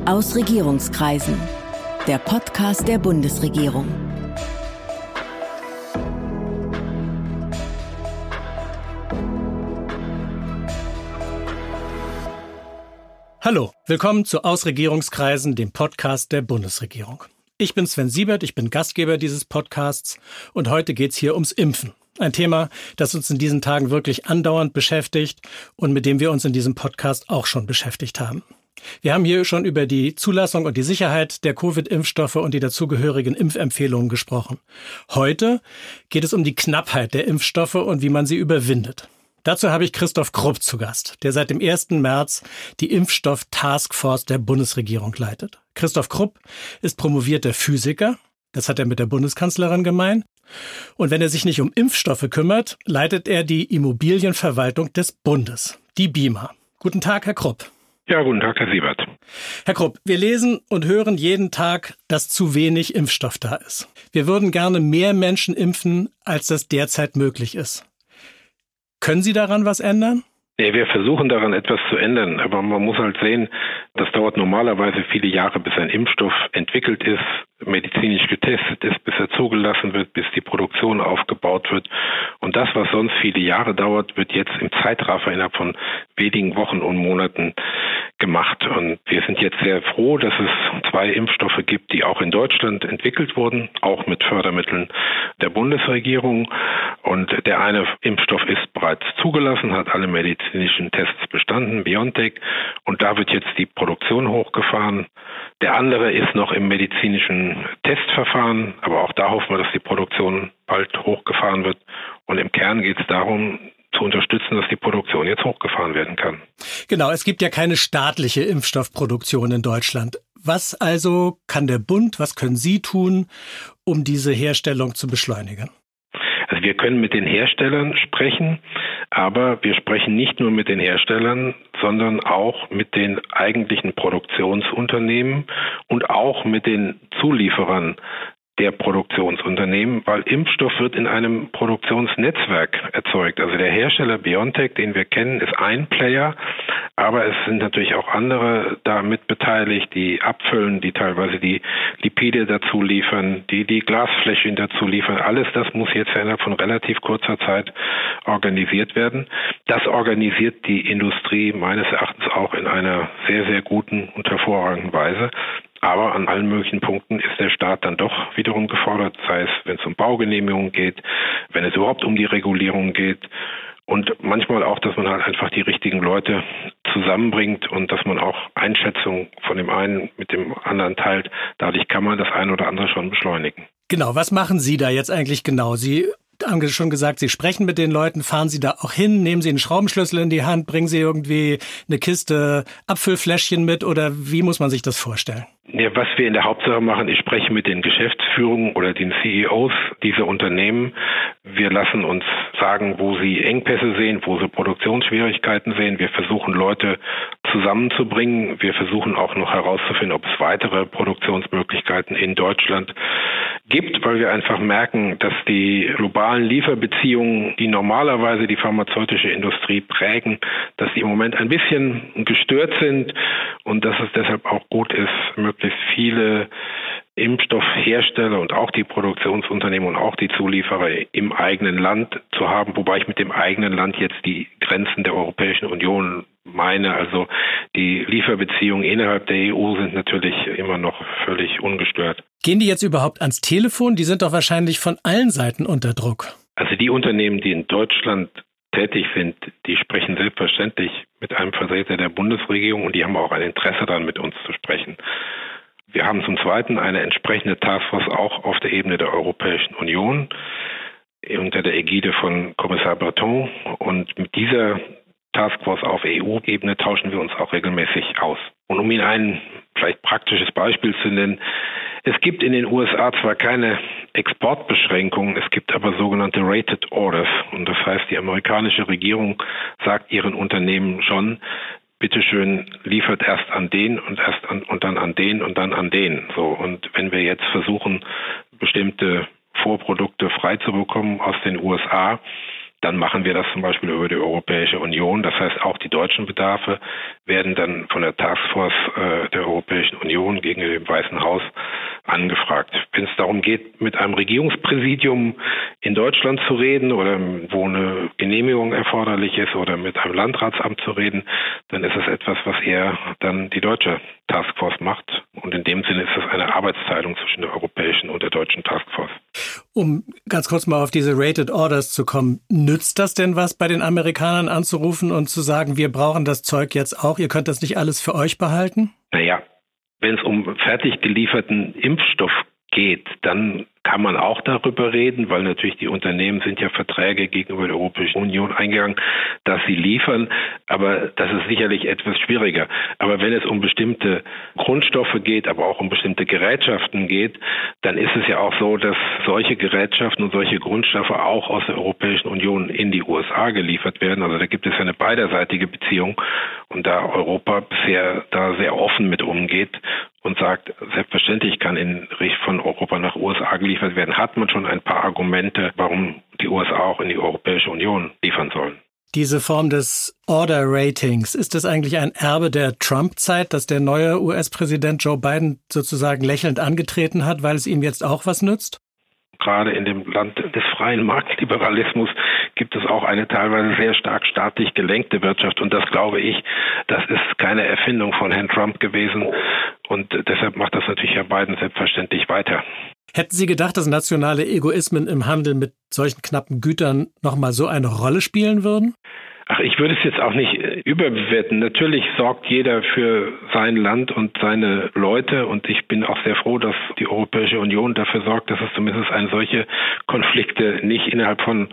Aus Regierungskreisen, der Podcast der Bundesregierung. Hallo, willkommen zu Aus Regierungskreisen, dem Podcast der Bundesregierung. Ich bin Sven Siebert, ich bin Gastgeber dieses Podcasts und heute geht's hier ums Impfen. Ein Thema, das uns in diesen Tagen wirklich andauernd beschäftigt und mit dem wir uns in diesem Podcast auch schon beschäftigt haben. Wir haben hier schon über die Zulassung und die Sicherheit der Covid-Impfstoffe und die dazugehörigen Impfempfehlungen gesprochen. Heute geht es um die Knappheit der Impfstoffe und wie man sie überwindet. Dazu habe ich Christoph Krupp zu Gast, der seit dem 1. März die Impfstoff-Taskforce der Bundesregierung leitet. Christoph Krupp ist promovierter Physiker, das hat er mit der Bundeskanzlerin gemein. Und wenn er sich nicht um Impfstoffe kümmert, leitet er die Immobilienverwaltung des Bundes, die BIMA. Guten Tag, Herr Krupp. Ja, guten Tag, Herr Siebert. Herr Krupp, wir lesen und hören jeden Tag, dass zu wenig Impfstoff da ist. Wir würden gerne mehr Menschen impfen, als das derzeit möglich ist. Können Sie daran was ändern? Ja, wir versuchen daran etwas zu ändern, aber man muss halt sehen, das dauert normalerweise viele Jahre, bis ein Impfstoff entwickelt ist, medizinisch getestet ist, bis er zugelassen wird, bis die Produktion aufgebaut wird. Und das, was sonst viele Jahre dauert, wird jetzt im Zeitraffer innerhalb von wenigen Wochen und Monaten gemacht. Und wir sind jetzt sehr froh, dass es 2 Impfstoffe gibt, die auch in Deutschland entwickelt wurden, auch mit Fördermitteln der Bundesregierung. Und der eine Impfstoff ist bereits zugelassen, hat alle medizinischen Tests bestanden, BioNTech. Und da wird jetzt die Produktion hochgefahren. Der andere ist noch im medizinischen Testverfahren, aber auch da hoffen wir, dass die Produktion bald hochgefahren wird. Und im Kern geht es darum, zu unterstützen, dass die Produktion jetzt hochgefahren werden kann. Genau, es gibt ja keine staatliche Impfstoffproduktion in Deutschland. Was also kann der Bund, was können Sie tun, um diese Herstellung zu beschleunigen? Also wir können mit den Herstellern sprechen, aber wir sprechen nicht nur mit den Herstellern, sondern auch mit den eigentlichen Produktionsunternehmen und auch mit den Zulieferern der Produktionsunternehmen, weil Impfstoff wird in einem Produktionsnetzwerk erzeugt. Also der Hersteller BioNTech, den wir kennen, ist ein Player, aber es sind natürlich auch andere da mit beteiligt, die abfüllen, die teilweise die Lipide dazu liefern, die Glasfläschchen dazu liefern. Alles das muss jetzt innerhalb von relativ kurzer Zeit organisiert werden. Das organisiert die Industrie meines Erachtens auch in einer sehr, sehr guten und hervorragenden Weise. Aber an allen möglichen Punkten ist der Staat dann doch wiederum gefordert, sei es, wenn es um Baugenehmigungen geht, wenn es überhaupt um die Regulierung geht und manchmal auch, dass man halt einfach die richtigen Leute zusammenbringt und dass man auch Einschätzungen von dem einen mit dem anderen teilt. Dadurch kann man das eine oder andere schon beschleunigen. Genau, was machen Sie da jetzt eigentlich genau? Sie haben schon gesagt, Sie sprechen mit den Leuten, fahren Sie da auch hin, nehmen Sie einen Schraubenschlüssel in die Hand, bringen Sie irgendwie eine Kiste Abfüllfläschchen mit oder wie muss man sich das vorstellen? Ja, was wir in der Hauptsache machen, ich spreche mit den Geschäftsführungen oder den CEOs dieser Unternehmen. Wir lassen uns sagen, wo sie Engpässe sehen, wo sie Produktionsschwierigkeiten sehen. Wir versuchen, Leute zusammenzubringen. Wir versuchen auch noch herauszufinden, ob es weitere Produktionsmöglichkeiten in Deutschland gibt, weil wir einfach merken, dass die globalen Lieferbeziehungen, die normalerweise die pharmazeutische Industrie prägen, dass die im Moment ein bisschen gestört sind und dass es deshalb auch gut ist, möglichst viele Impfstoffhersteller und auch die Produktionsunternehmen und auch die Zulieferer im eigenen Land zu haben, wobei ich mit dem eigenen Land jetzt die Grenzen der Europäischen Union meine. Also die Lieferbeziehungen innerhalb der EU sind natürlich immer noch völlig ungestört. Gehen die jetzt überhaupt ans Telefon? Die sind doch wahrscheinlich von allen Seiten unter Druck. Also die Unternehmen, die in Deutschland tätig sind, die sprechen selbstverständlich mit einem Vertreter der Bundesregierung und die haben auch ein Interesse daran, mit uns zu sprechen. Wir haben zum Zweiten eine entsprechende Taskforce auch auf der Ebene der Europäischen Union unter der Ägide von Kommissar Breton und mit dieser Taskforce auf EU-Ebene tauschen wir uns auch regelmäßig aus. Und um Ihnen ein vielleicht praktisches Beispiel zu nennen, es gibt in den USA zwar keine Exportbeschränkungen, es gibt aber sogenannte Rated Orders. Und das heißt, die amerikanische Regierung sagt ihren Unternehmen schon, bitteschön, liefert erst an den und dann an den und dann an den. So, und wenn wir jetzt versuchen, bestimmte Vorprodukte frei zu bekommen aus den USA, dann machen wir das zum Beispiel über die Europäische Union. Das heißt, auch die deutschen Bedarfe werden dann von der Taskforce der Europäischen Union gegenüber dem Weißen Haus angefragt. Wenn es darum geht, mit einem Regierungspräsidium in Deutschland zu reden oder wo eine Genehmigung erforderlich ist oder mit einem Landratsamt zu reden, dann ist es etwas, was eher dann die deutsche Taskforce macht. Und in dem Sinne ist es eine Arbeitsteilung zwischen der europäischen und der deutschen Taskforce. Um ganz kurz mal auf diese Rated Orders zu kommen, nützt das denn was, bei den Amerikanern anzurufen und zu sagen, wir brauchen das Zeug jetzt auch, ihr könnt das nicht alles für euch behalten? Naja, wenn es um fertig gelieferten Impfstoff geht, dann kann man auch darüber reden, weil natürlich die Unternehmen sind ja Verträge gegenüber der Europäischen Union eingegangen, dass sie liefern, aber das ist sicherlich etwas schwieriger. Aber wenn es um bestimmte Grundstoffe geht, aber auch um bestimmte Gerätschaften geht, dann ist es ja auch so, dass solche Gerätschaften und solche Grundstoffe auch aus der Europäischen Union in die USA geliefert werden. Also da gibt es ja eine beiderseitige Beziehung und da Europa bisher da sehr offen mit umgeht und sagt, selbstverständlich kann von Europa nach USA geliefert werden, hat man schon ein paar Argumente, warum die USA auch in die Europäische Union liefern sollen. Diese Form des Order Ratings, ist das eigentlich ein Erbe der Trump-Zeit, dass der neue US-Präsident Joe Biden sozusagen lächelnd angetreten hat, weil es ihm jetzt auch was nützt? Gerade in dem Land des freien Marktliberalismus gibt es auch eine teilweise sehr stark staatlich gelenkte Wirtschaft. Und das glaube ich, das ist keine Erfindung von Herrn Trump gewesen. Und deshalb macht das natürlich Herr Biden selbstverständlich weiter. Hätten Sie gedacht, dass nationale Egoismen im Handel mit solchen knappen Gütern nochmal so eine Rolle spielen würden? Ach, ich würde es jetzt auch nicht überbewerten. Natürlich sorgt jeder für sein Land und seine Leute und ich bin auch sehr froh, dass die Europäische Union dafür sorgt, dass es zumindest solche Konflikte nicht innerhalb von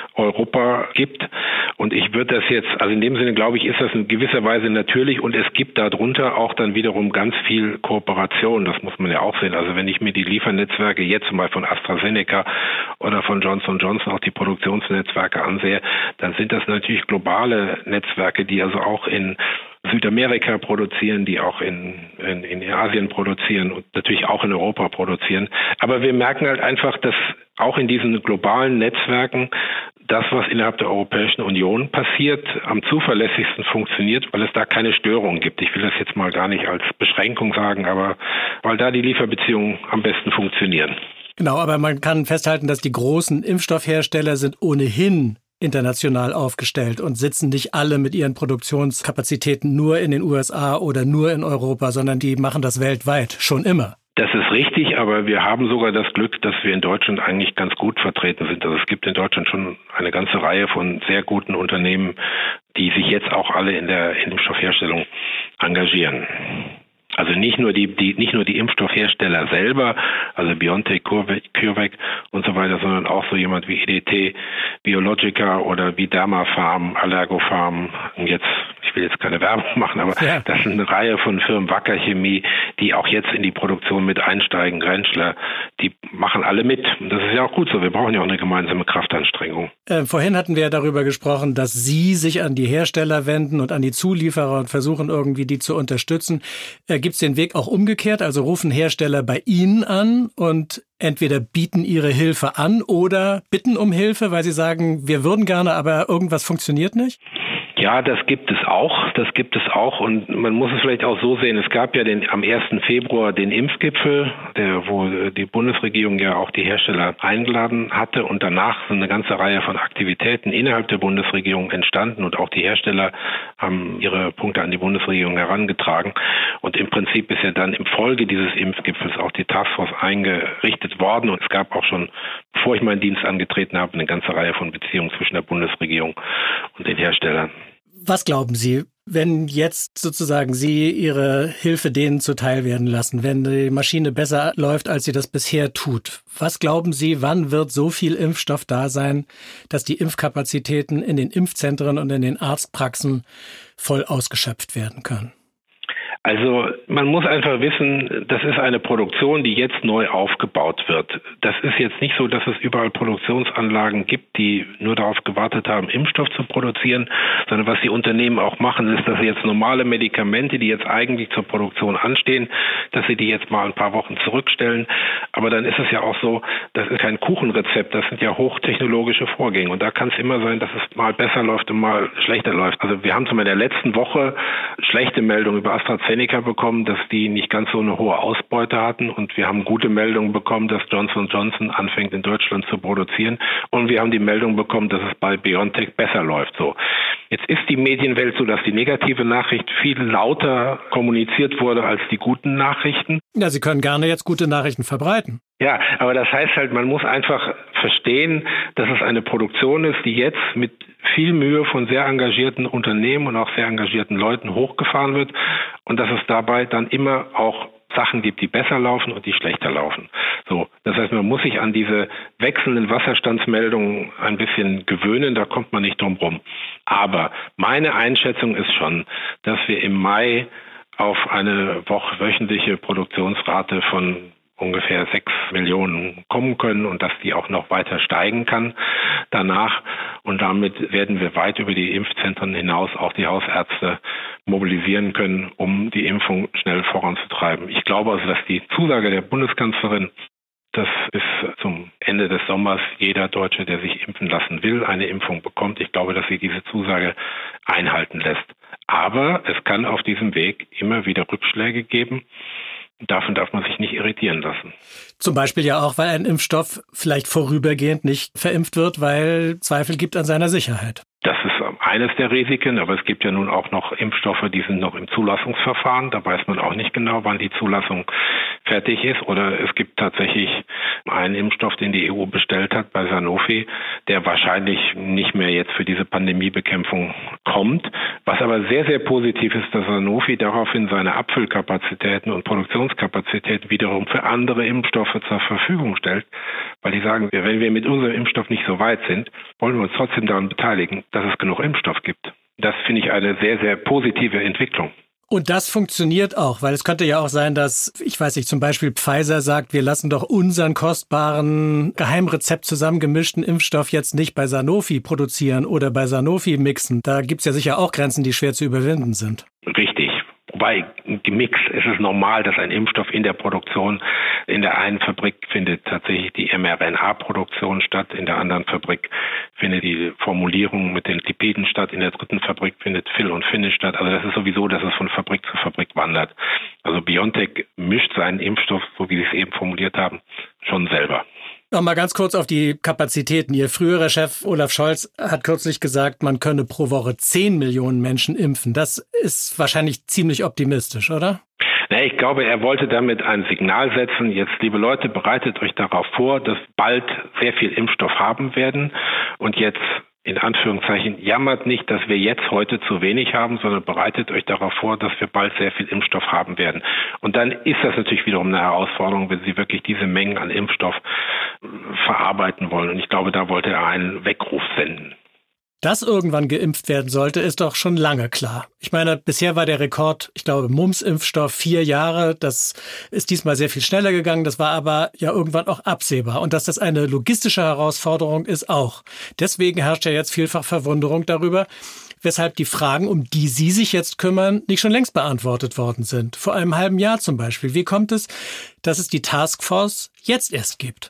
Europa gibt. Und ich würde das jetzt, also in dem Sinne glaube ich, ist das in gewisser Weise natürlich und es gibt darunter auch dann wiederum ganz viel Kooperation. Das muss man ja auch sehen. Also wenn ich mir die Liefernetzwerke jetzt zum Beispiel von AstraZeneca oder von Johnson & Johnson auch die Produktionsnetzwerke ansehe, dann sind das natürlich globale Netzwerke, die also auch in Südamerika produzieren, die auch in Asien produzieren und natürlich auch in Europa produzieren. Aber wir merken halt einfach, dass auch in diesen globalen Netzwerken das, was innerhalb der Europäischen Union passiert, am zuverlässigsten funktioniert, weil es da keine Störungen gibt. Ich will das jetzt mal gar nicht als Beschränkung sagen, aber weil da die Lieferbeziehungen am besten funktionieren. Genau, aber man kann festhalten, dass die großen Impfstoffhersteller sind ohnehin international aufgestellt und sitzen nicht alle mit ihren Produktionskapazitäten nur in den USA oder nur in Europa, sondern die machen das weltweit, schon immer. Das ist richtig, aber wir haben sogar das Glück, dass wir in Deutschland eigentlich ganz gut vertreten sind. Also es gibt in Deutschland schon eine ganze Reihe von sehr guten Unternehmen, die sich jetzt auch alle in der Impfstoffherstellung engagieren. Also nicht nur die Impfstoffhersteller selber, also BioNTech, CureVac und so weiter, sondern auch so jemand wie EDT, Biologica oder wie Dermapharm, Allergopharm. Und jetzt, ich will jetzt keine Werbung machen, aber ja, das sind eine Reihe von Firmen, Wacker Chemie, die auch jetzt in die Produktion mit einsteigen, Rentschler, die machen alle mit. Und das ist ja auch gut so. Wir brauchen ja auch eine gemeinsame Kraftanstrengung. Vorhin hatten wir ja darüber gesprochen, dass Sie sich an die Hersteller wenden und an die Zulieferer und versuchen irgendwie die zu unterstützen. Gibt es den Weg auch umgekehrt? Also rufen Hersteller bei Ihnen an und entweder bieten ihre Hilfe an oder bitten um Hilfe, weil sie sagen, wir würden gerne, aber irgendwas funktioniert nicht? Ja, das gibt es auch und man muss es vielleicht auch so sehen, es gab ja am 1. Februar den Impfgipfel, wo die Bundesregierung ja auch die Hersteller eingeladen hatte und danach sind eine ganze Reihe von Aktivitäten innerhalb der Bundesregierung entstanden und auch die Hersteller haben ihre Punkte an die Bundesregierung herangetragen und im Prinzip ist ja dann im Folge dieses Impfgipfels auch die Taskforce eingerichtet worden und es gab auch schon, bevor ich meinen Dienst angetreten habe, eine ganze Reihe von Beziehungen zwischen der Bundesregierung und den Herstellern. Was glauben Sie, wenn jetzt sozusagen Sie Ihre Hilfe denen zuteil werden lassen, wenn die Maschine besser läuft, als sie das bisher tut? Was glauben Sie, wann wird so viel Impfstoff da sein, dass die Impfkapazitäten in den Impfzentren und in den Arztpraxen voll ausgeschöpft werden können? Also man muss einfach wissen, das ist eine Produktion, die jetzt neu aufgebaut wird. Das ist jetzt nicht so, dass es überall Produktionsanlagen gibt, die nur darauf gewartet haben, Impfstoff zu produzieren, sondern was die Unternehmen auch machen, ist, dass sie jetzt normale Medikamente, die jetzt eigentlich zur Produktion anstehen, dass sie die jetzt mal ein paar Wochen zurückstellen. Aber dann ist es ja auch so, das ist kein Kuchenrezept, das sind ja hochtechnologische Vorgänge. Und da kann es immer sein, dass es mal besser läuft und mal schlechter läuft. Also wir haben zum Beispiel in der letzten Woche schlechte Meldungen über AstraZeneca bekommen, dass die nicht ganz so eine hohe Ausbeute hatten, und wir haben gute Meldungen bekommen, dass Johnson & Johnson anfängt in Deutschland zu produzieren, und wir haben die Meldung bekommen, dass es bei BioNTech besser läuft. So. Jetzt ist die Medienwelt so, dass die negative Nachricht viel lauter kommuniziert wurde als die guten Nachrichten. Ja, Sie können gerne jetzt gute Nachrichten verbreiten. Ja, aber das heißt halt, man muss einfach verstehen, dass es eine Produktion ist, die jetzt mit viel Mühe von sehr engagierten Unternehmen und auch sehr engagierten Leuten hochgefahren wird, und dass es dabei dann immer auch Sachen gibt, die besser laufen und die schlechter laufen. So, das heißt, man muss sich an diese wechselnden Wasserstandsmeldungen ein bisschen gewöhnen, da kommt man nicht drum rum. Aber meine Einschätzung ist schon, dass wir im Mai auf eine wöchentliche Produktionsrate von ungefähr 6 Millionen kommen können und dass die auch noch weiter steigen kann danach. Und damit werden wir weit über die Impfzentren hinaus auch die Hausärzte mobilisieren können, um die Impfung schnell voranzutreiben. Ich glaube also, dass die Zusage der Bundeskanzlerin, dass bis zum Ende des Sommers jeder Deutsche, der sich impfen lassen will, eine Impfung bekommt. Ich glaube, dass sie diese Zusage einhalten lässt. Aber es kann auf diesem Weg immer wieder Rückschläge geben. Davon darf man sich nicht irritieren lassen. Zum Beispiel ja auch, weil ein Impfstoff vielleicht vorübergehend nicht verimpft wird, weil Zweifel gibt an seiner Sicherheit. Das ist eines der Risiken, aber es gibt ja nun auch noch Impfstoffe, die sind noch im Zulassungsverfahren. Da weiß man auch nicht genau, wann die Zulassung fertig ist. Oder es gibt tatsächlich einen Impfstoff, den die EU bestellt hat bei Sanofi, der wahrscheinlich nicht mehr jetzt für diese Pandemiebekämpfung kommt. Was aber sehr, sehr positiv ist, dass Sanofi daraufhin seine Abfüllkapazitäten und Produktionskapazitäten wiederum für andere Impfstoffe zur Verfügung stellt, weil die sagen, wenn wir mit unserem Impfstoff nicht so weit sind, wollen wir uns trotzdem daran beteiligen, dass es genug Impfstoff gibt. Das finde ich eine sehr, sehr positive Entwicklung. Und das funktioniert auch, weil es könnte ja auch sein, dass, ich weiß nicht, zum Beispiel Pfizer sagt, wir lassen doch unseren kostbaren, Geheimrezept zusammengemischten Impfstoff jetzt nicht bei Sanofi produzieren oder bei Sanofi mixen. Da gibt's ja sicher auch Grenzen, die schwer zu überwinden sind. Richtig. Wobei gemixt ist es normal, dass ein Impfstoff in der Produktion, in der einen Fabrik findet tatsächlich die mRNA-Produktion statt, in der anderen Fabrik findet die Formulierung mit den Lipiden statt, in der dritten Fabrik findet Fill und Finish statt. Also das ist sowieso, dass es von Fabrik zu Fabrik wandert. Also BioNTech mischt seinen Impfstoff, so wie Sie es eben formuliert haben, schon selber. Noch mal ganz kurz auf die Kapazitäten. Ihr früherer Chef Olaf Scholz hat kürzlich gesagt, man könne pro Woche 10 Millionen Menschen impfen. Das ist wahrscheinlich ziemlich optimistisch, oder? Ich glaube, er wollte damit ein Signal setzen. Jetzt, liebe Leute, bereitet euch darauf vor, dass bald sehr viel Impfstoff haben werden. Und jetzt, in Anführungszeichen, jammert nicht, dass wir jetzt heute zu wenig haben, sondern bereitet euch darauf vor, dass wir bald sehr viel Impfstoff haben werden. Und dann ist das natürlich wiederum eine Herausforderung, wenn Sie wirklich diese Mengen an Impfstoff verarbeiten wollen. Und ich glaube, da wollte er einen Weckruf senden. Dass irgendwann geimpft werden sollte, ist doch schon lange klar. Ich meine, bisher war der Rekord, ich glaube, Mumps-Impfstoff 4 Jahre. Das ist diesmal sehr viel schneller gegangen. Das war aber ja irgendwann auch absehbar. Und dass das eine logistische Herausforderung ist auch. Deswegen herrscht ja jetzt vielfach Verwunderung darüber, weshalb die Fragen, um die Sie sich jetzt kümmern, nicht schon längst beantwortet worden sind. Vor einem halben Jahr zum Beispiel. Wie kommt es, dass es die Taskforce jetzt erst gibt?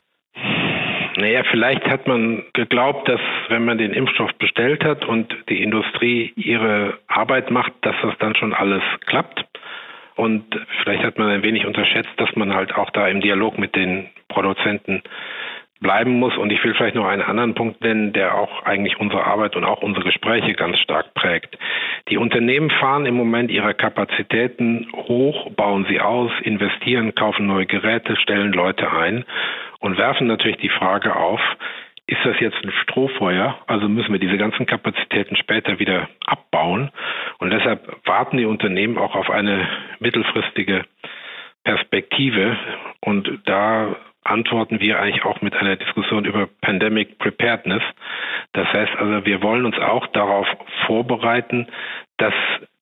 Vielleicht hat man geglaubt, dass wenn man den Impfstoff bestellt hat und die Industrie ihre Arbeit macht, dass das dann schon alles klappt. Und vielleicht hat man ein wenig unterschätzt, dass man halt auch da im Dialog mit den Produzenten bleiben muss. Und ich will vielleicht noch einen anderen Punkt nennen, der auch eigentlich unsere Arbeit und auch unsere Gespräche ganz stark prägt. Die Unternehmen fahren im Moment ihre Kapazitäten hoch, bauen sie aus, investieren, kaufen neue Geräte, stellen Leute ein und werfen natürlich die Frage auf, ist das jetzt ein Strohfeuer? Also müssen wir diese ganzen Kapazitäten später wieder abbauen. Und deshalb warten die Unternehmen auch auf eine mittelfristige Perspektive. Und da antworten wir eigentlich auch mit einer Diskussion über Pandemic Preparedness. Das heißt also, wir wollen uns auch darauf vorbereiten, dass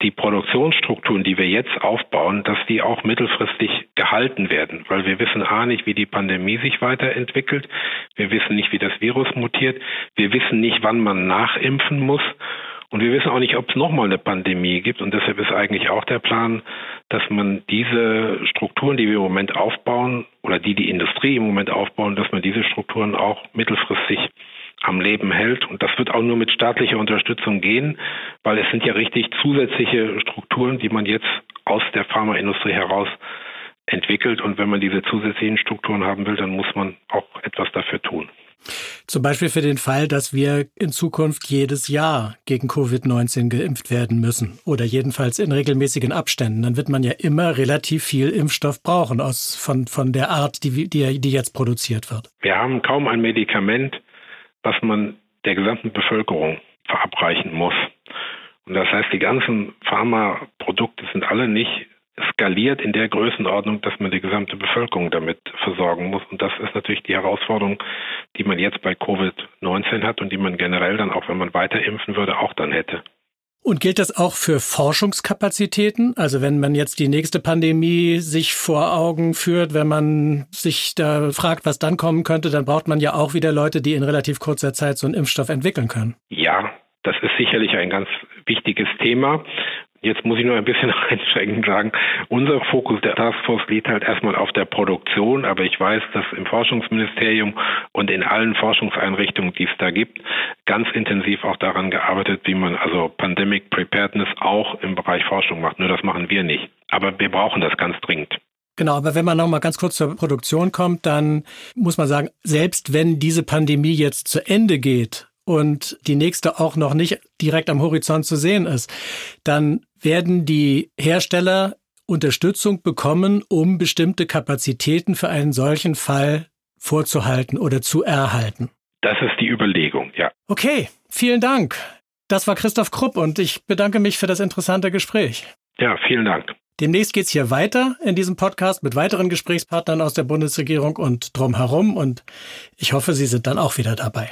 die Produktionsstrukturen, die wir jetzt aufbauen, dass die auch mittelfristig gehalten werden. Weil wir wissen nicht, wie die Pandemie sich weiterentwickelt. Wir wissen nicht, wie das Virus mutiert. Wir wissen nicht, wann man nachimpfen muss. Und wir wissen auch nicht, ob es nochmal eine Pandemie gibt. Und deshalb ist eigentlich auch der Plan, dass man diese Strukturen, die wir im Moment aufbauen, oder die Industrie im Moment aufbauen, dass man diese Strukturen auch mittelfristig am Leben hält. Und das wird auch nur mit staatlicher Unterstützung gehen, weil es sind ja richtig zusätzliche Strukturen, die man jetzt aus der Pharmaindustrie heraus entwickelt. Und wenn man diese zusätzlichen Strukturen haben will, dann muss man auch etwas dafür tun. Zum Beispiel für den Fall, dass wir in Zukunft jedes Jahr gegen Covid-19 geimpft werden müssen oder jedenfalls in regelmäßigen Abständen. Dann wird man ja immer relativ viel Impfstoff brauchen von der Art, die jetzt produziert wird. Wir haben kaum ein Medikament, was man der gesamten Bevölkerung verabreichen muss. Und das heißt, die ganzen Pharmaprodukte sind alle nicht skaliert in der Größenordnung, dass man die gesamte Bevölkerung damit versorgen muss. Und das ist natürlich die Herausforderung, die man jetzt bei Covid-19 hat und die man generell dann auch, wenn man weiter impfen würde, auch dann hätte. Und gilt das auch für Forschungskapazitäten? Also wenn man jetzt die nächste Pandemie sich vor Augen führt, wenn man sich da fragt, was dann kommen könnte, dann braucht man ja auch wieder Leute, die in relativ kurzer Zeit so einen Impfstoff entwickeln können. Ja, das ist sicherlich ein ganz wichtiges Thema. Jetzt muss ich nur ein bisschen einschränkend sagen, unser Fokus der Taskforce liegt halt erstmal auf der Produktion, aber ich weiß, dass im Forschungsministerium und in allen Forschungseinrichtungen, die es da gibt, ganz intensiv auch daran gearbeitet, wie man also Pandemic Preparedness auch im Bereich Forschung macht. Nur das machen wir nicht. Aber wir brauchen das ganz dringend. Genau, aber wenn man noch mal ganz kurz zur Produktion kommt, dann muss man sagen, selbst wenn diese Pandemie jetzt zu Ende geht und die nächste auch noch nicht direkt am Horizont zu sehen ist, dann werden die Hersteller Unterstützung bekommen, um bestimmte Kapazitäten für einen solchen Fall vorzuhalten oder zu erhalten. Das ist die Überlegung, ja. Okay, vielen Dank. Das war Christoph Krupp und ich bedanke mich für das interessante Gespräch. Ja, vielen Dank. Demnächst geht's hier weiter in diesem Podcast mit weiteren Gesprächspartnern aus der Bundesregierung und drumherum und ich hoffe, Sie sind dann auch wieder dabei.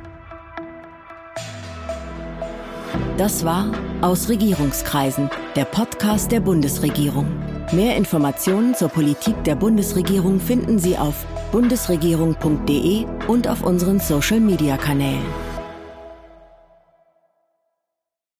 Das war Aus Regierungskreisen, der Podcast der Bundesregierung. Mehr Informationen zur Politik der Bundesregierung finden Sie auf bundesregierung.de und auf unseren Social-Media-Kanälen.